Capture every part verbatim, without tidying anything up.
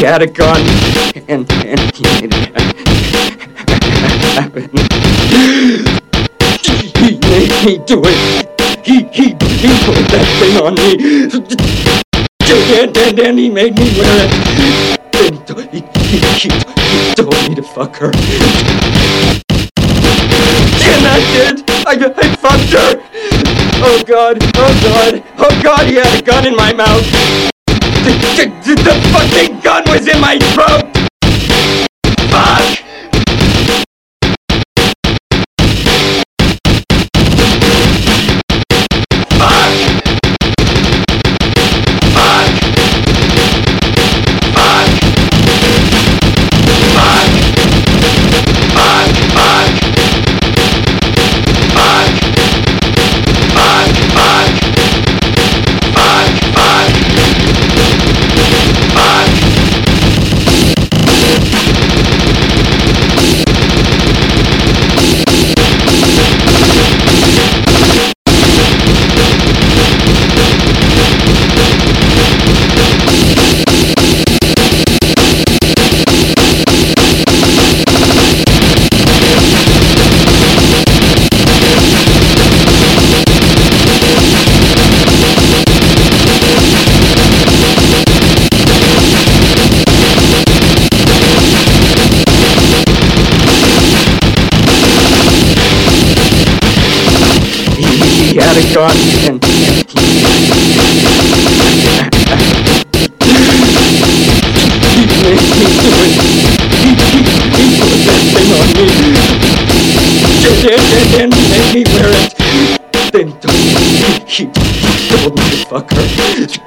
had a gun, and, and he made it happen. He made me do it. He, he, he put that thing on me. And, and, and he made me wear it. And he, he, he, he told me to fuck her. And I did. I, I fucked her. Oh God, oh God, oh God, he had a gun in my mouth. The, the, the fucking gun was in my throat. Fuck. He had a gun, and, and he, he made me do it. He, he, he put that thing on me. And, and, and he made me wear it. Then he, he told me to fuck her.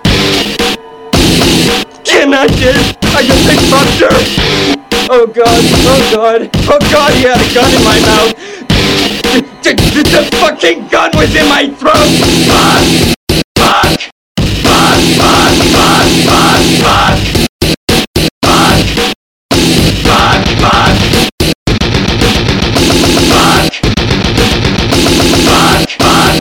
And I did. I just I fucked her. Oh God, oh God, oh God, he had a gun in my mouth. The, the, the fucking gun was in my throat! Fuck! Fuck! Fuck! Fuck! Fuck! Fuck! Fuck! Fuck! Fuck! Fuck! Fuck! Fuck! Fuck!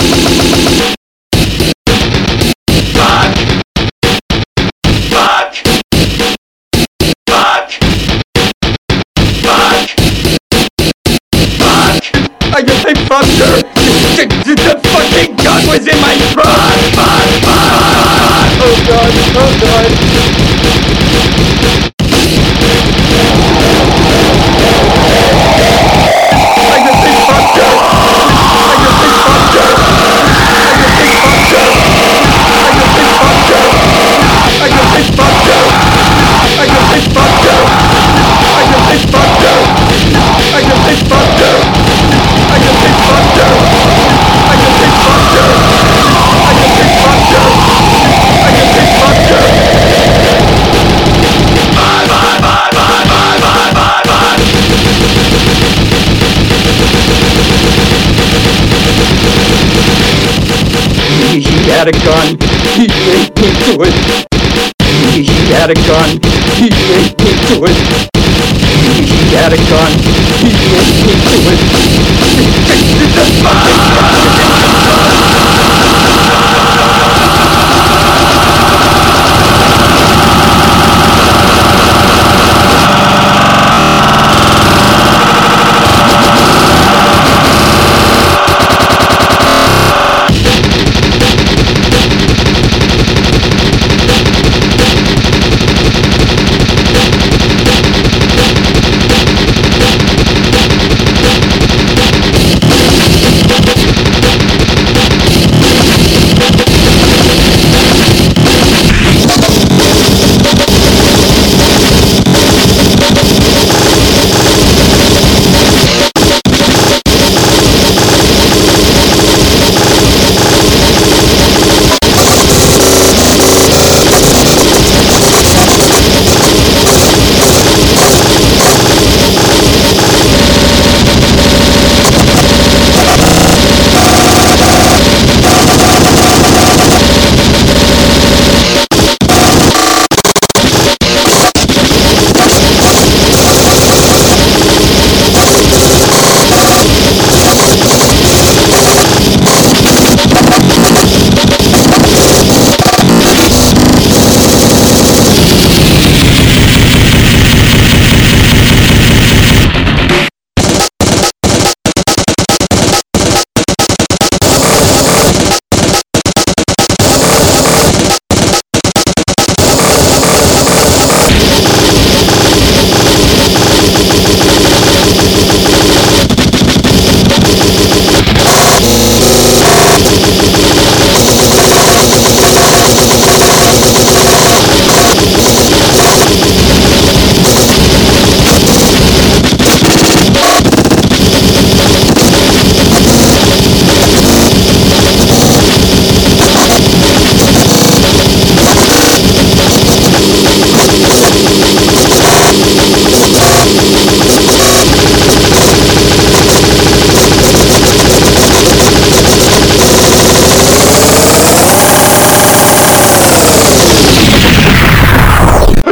Fuck! Fuck! Fuck! I just I fucked her. The, the, the fucking gun was in my throat. Fuck, fuck, fuck. Oh God, oh God. I just I fucked her. I just I fucked her. I just I fucked her. I just I fucked her. I just I fucked her. I just I fucked her. I just I fucked her. I just I fucked her. I just I fucked her. I just I fucked her. Bye bye bye bye bye bye bye bye. He, he had a gun. He made me do it. He, he had a gun. He made me do it. He had a gun. He made me do it.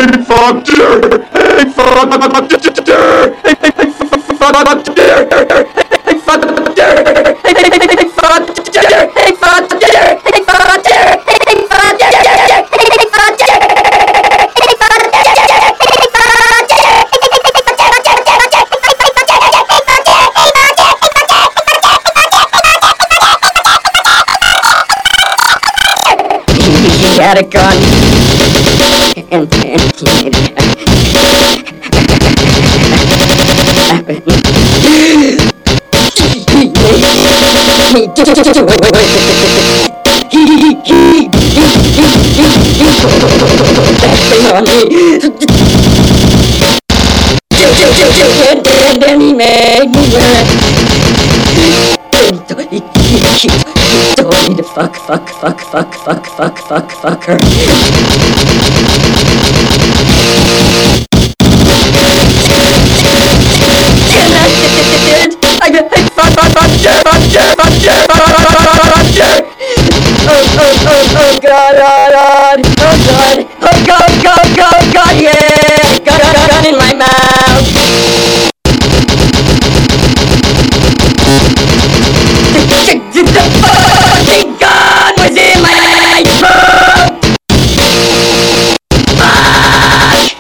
Hey, fucker! Hey, fucker! Hey, hey, hey, fucker! Hey, fucker! Hey, hey, fucker! Hey, fucker! Hey, he had a gun, and, and he made it happen. He did it. He, he, he, he, he, he, that thing on me. And then he made me wear it. He, he, he, he told me to fuck, fuck, fuck, fuck, fuck, fuck, fuck, fuck her. And I did. I got fuck, fuck, fuck, fuck, fuck, fuck, fuck, oh, oh, oh, oh, God, God, oh, God, oh, God, God, God, God, yeah, got a gun in my mouth. The fucking gun was in my throat! Fuck!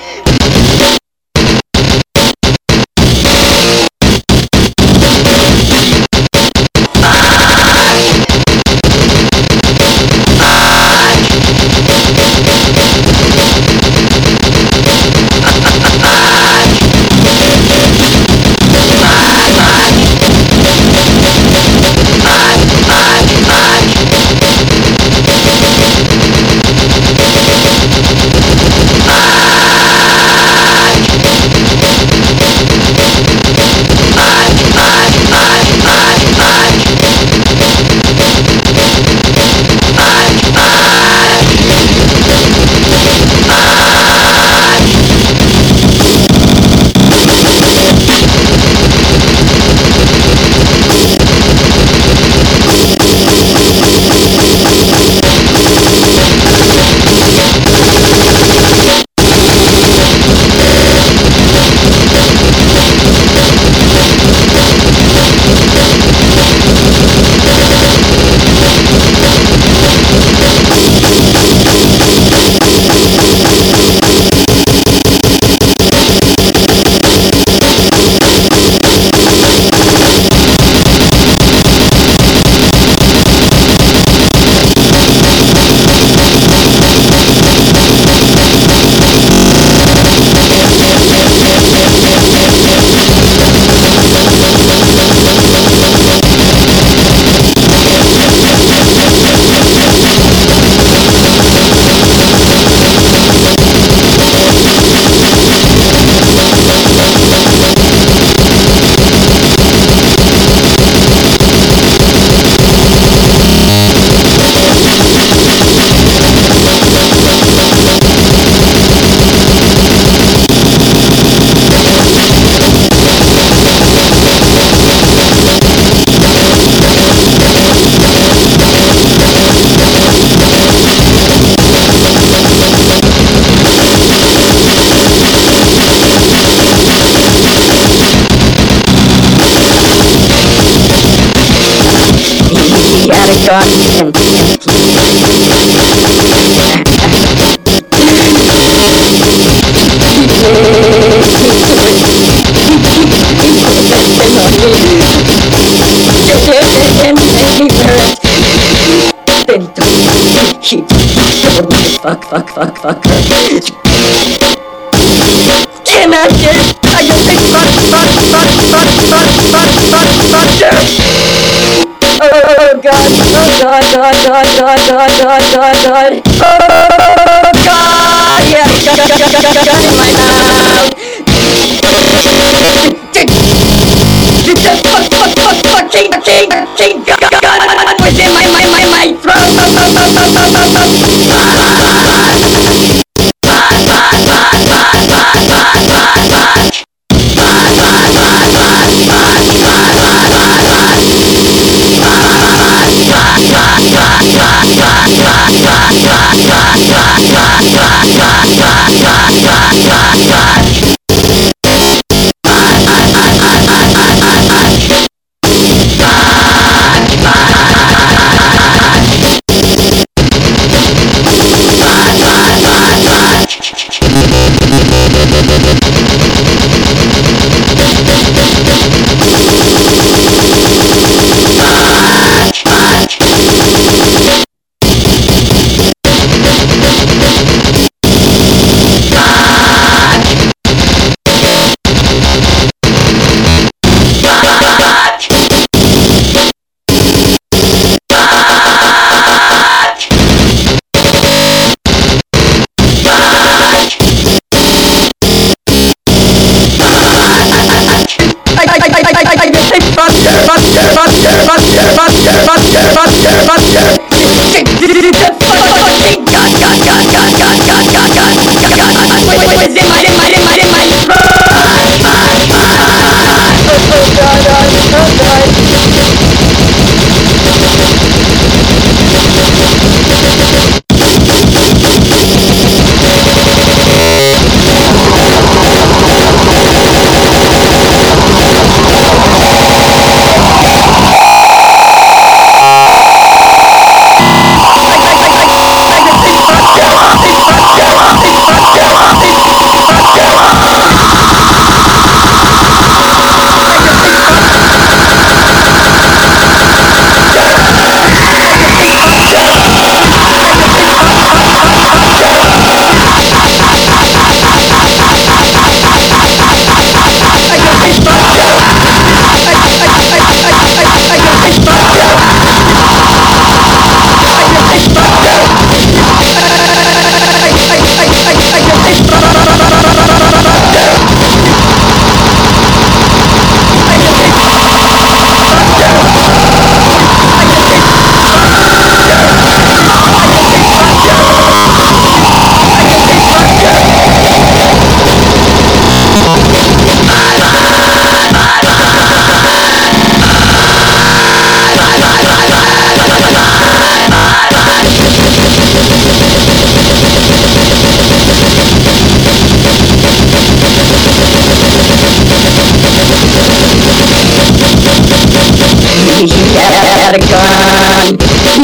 gun and fuck, fuck, fuck, fuck her. Damn it, dude! I just say fuck, fuck, fuck, fuck, fuck, fuck, fuck, fuck, fuck, oh God, oh God, God, God, God, God, God, God, God, oh God, yeah, got, got, got, got, got, got in my mouth. The fuck, fuck, fuck, fucking, fucking, fucking gun was in my, my, my, my throat. was in my, in my, in my, in my throat! Oh, oh god, oh, oh god. Had a gun.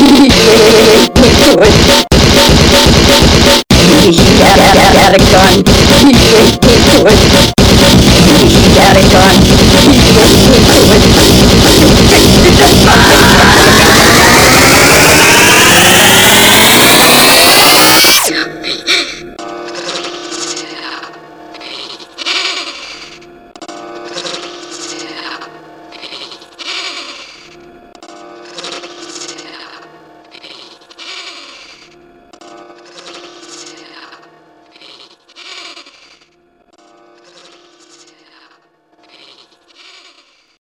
He had, had, had a gun. He went into it. He had a gun. He went into it.